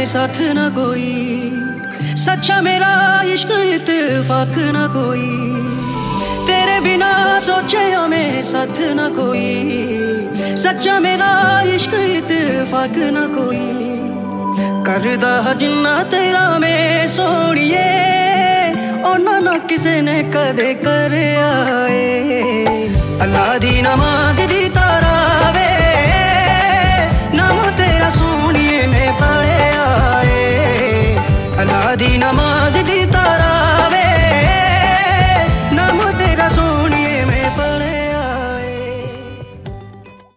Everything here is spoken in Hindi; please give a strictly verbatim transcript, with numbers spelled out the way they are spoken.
साथ न कोई, सच्चा मेरा इश्क इत्तेफाक न कोई, तेरे बिना सोचे हमें साथ न कोई, सच्चा मेरा इश्क इत्तेफाक न कोई। करदा जिन्ना तेरा मैं सोनिए ओना ना किसे ने कदे कर आए, अल्लाह दी नमाज दी तारा